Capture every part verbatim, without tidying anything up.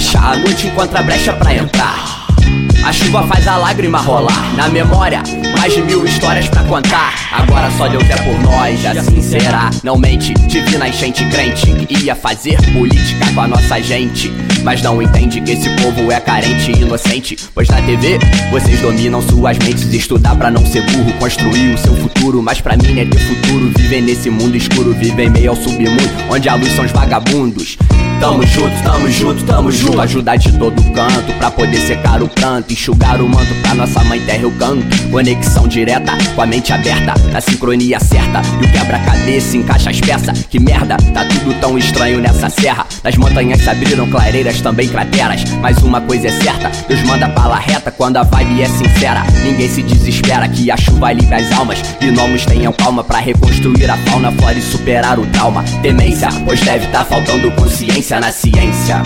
brecha, a noite encontra brecha pra entrar. A chuva faz a lágrima rolar. Na memória, mais de mil histórias pra contar. Agora só Deus é por nós, assim será. Não mente, divina enchente crente ia fazer política com a nossa gente, mas não entende que esse povo é carente e inocente. Pois na T V, vocês dominam suas mentes. Estudar pra não ser burro, construir o seu futuro. Mas pra mim é ter futuro, viver nesse mundo escuro. Viver em meio ao submundo, onde a luz são os vagabundos. Tamo junto, tamo junto, tamo junto. Ajudar de todo canto, pra poder secar o pranto. Enxugar o manto pra nossa mãe terra eu canto. Conexão direta, com a mente aberta, na sincronia certa. E o quebra-cabeça encaixa as peças. Que merda, tá tudo tão estranho nessa serra. Nas montanhas se abriram clareiras, também crateras. Mas uma coisa é certa, Deus manda bala reta quando a vibe é sincera. Ninguém se desespera que a chuva livra as almas. Gnomos tenham calma pra reconstruir a fauna, flora e superar o trauma. Demência, pois deve tá faltando consciência na ciência.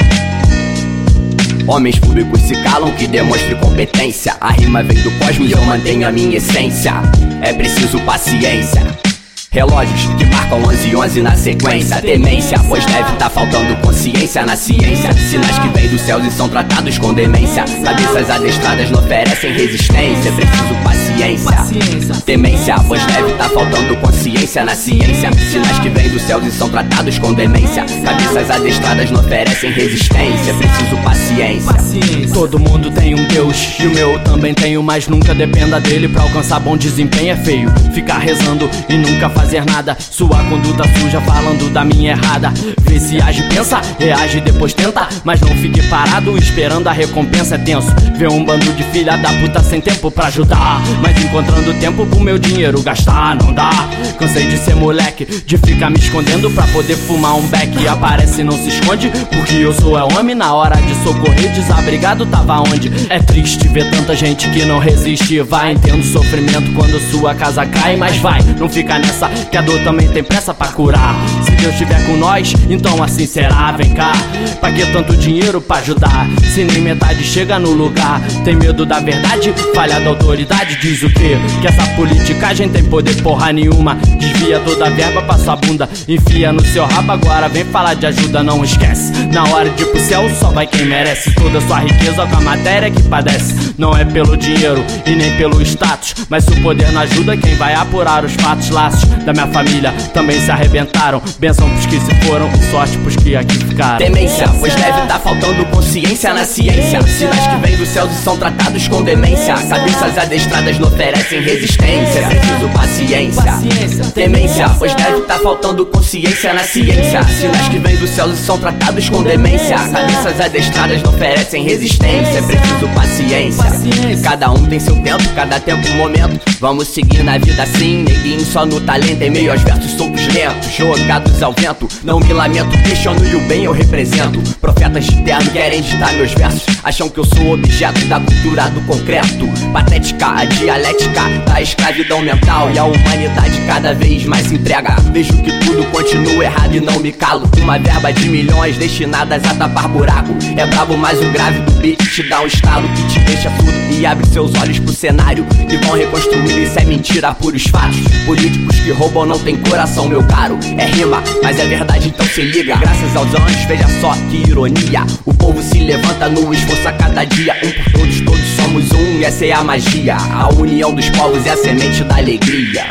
Homens públicos se calam que demonstre competência. A rima vem do cosmos e eu mantenho a minha essência. É preciso paciência. Relógios que marcam onze e onze na sequência. Demência, pois deve tá faltando consciência na ciência. Sinais que vêm dos céus e são tratados com demência. Cabeças adestradas não oferecem resistência. É preciso paciência. Demência, pois deve tá faltando consciência na ciência. Sinais que vêm dos céus e são tratados com demência. Cabeças adestradas não oferecem resistência. É preciso paciência. Todo mundo tem um Deus e o meu também tenho, mas nunca dependa dele pra alcançar bom desempenho. É feio ficar rezando e nunca fazer fazer nada. Sua conduta suja falando da minha errada. Vê se age, pensa, reage, depois tenta. Mas não fique parado esperando a recompensa. É tenso ver um bando de filha da puta sem tempo pra ajudar, mas encontrando tempo pro meu dinheiro gastar. Não dá, cansei de ser moleque, de ficar me escondendo pra poder fumar um beck. Aparece e não se esconde, porque eu sou é homem. Na hora de socorrer, desabrigado tava onde? É triste ver tanta gente que não resiste. Vai, entendo sofrimento quando sua casa cai, mas vai, não fica nessa que a dor também tem pressa pra curar. Se Deus estiver com nós, então assim será. Vem cá, pra que tanto dinheiro pra ajudar, se nem metade chega no lugar? Tem medo da verdade? Falha da autoridade? Diz o quê? Que essa politicagem tem poder porra nenhuma. Desvia toda a verba pra sua bunda, enfia no seu rabo. Agora vem falar de ajuda, não esquece. Na hora de ir pro céu só vai quem merece. Toda sua riqueza com a matéria que padece. Não é pelo dinheiro e nem pelo status, mas se o poder não ajuda, quem vai apurar os fatos? Laços da minha família também se arrebentaram. Benção pros que se foram e sorte pros que aqui ficaram. Demência, pois deve tá faltando consciência na ciência. Sinais que vêm dos céus e são tratados com demência. Cabeças adestradas não oferecem resistência. É preciso paciência. Demência, pois deve tá faltando consciência na ciência. Sinais que vêm dos céus e são tratados com demência. Cabeças adestradas não oferecem resistência. É preciso paciência. Cada um tem seu tempo, cada tempo um momento. Vamos seguir na vida assim, neguinho só no talento. Em meio aos versos soltos lentos, jogados ao vento. Não me lamento, questiono e o bem eu represento. Profetas de terno querem ditar meus versos. Acham que eu sou objeto da cultura do concreto. Patética, a dialética da escravidão mental. E a humanidade cada vez mais se entrega. Vejo que tudo continua errado e não me calo. Uma verba de milhões destinadas a tapar buraco. É brabo, mas o grave do beat te dá um estalo que te deixa surdo e abre seus olhos pro cenário que vão reconstruir. Isso é mentira, puros fatos. Políticos que roubam não tem coração, meu caro. É rima, mas é verdade, então se liga. Graças aos anos, veja só que ironia. O povo se levanta no esforço a cada dia. Um por todos, todos somos um, e essa é a magia. A união dos povos é a semente da alegria.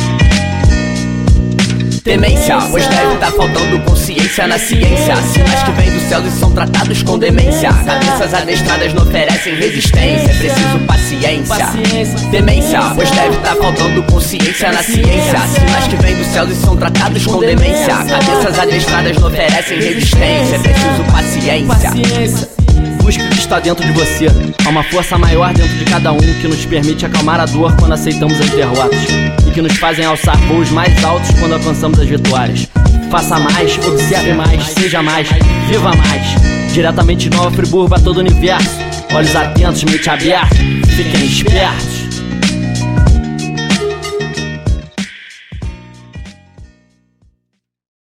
Demência, pois deve tá faltando consciência na ciência. Sinais que vêm dos céus e são tratados com demência. Cabeças adestradas não oferecem resistência. É preciso paciência. Demência, pois deve tá faltando consciência na ciência. Sinais que vêm dos céus e são tratados com demência. Cabeças adestradas não oferecem resistência. É preciso paciência. Busque o que está dentro de você. Há uma força maior dentro de cada um que nos permite acalmar a dor quando aceitamos as derrotas e que nos fazem alçar voos mais altos quando alcançamos as vitórias. Faça mais, observe mais, seja mais, viva mais. Diretamente de Nova Friburgo a todo o universo. Olhos atentos, mente aberta, fiquem espertos.